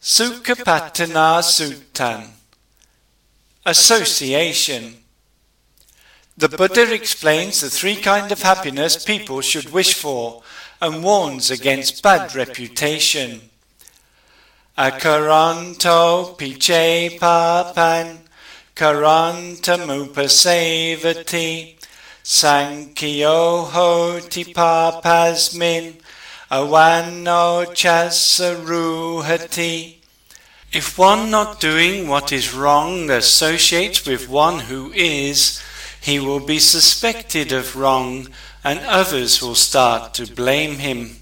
Sukapatana Suttan. Association. The Buddha explains the three kinds of happiness people should wish for and warns against bad reputation. Akaranto piche papan karantamupasevati sankyo hoti papasmin awano chasaruhati. If one not doing what is wrong associates with one who is, he will be suspected of wrong and others will start to blame him.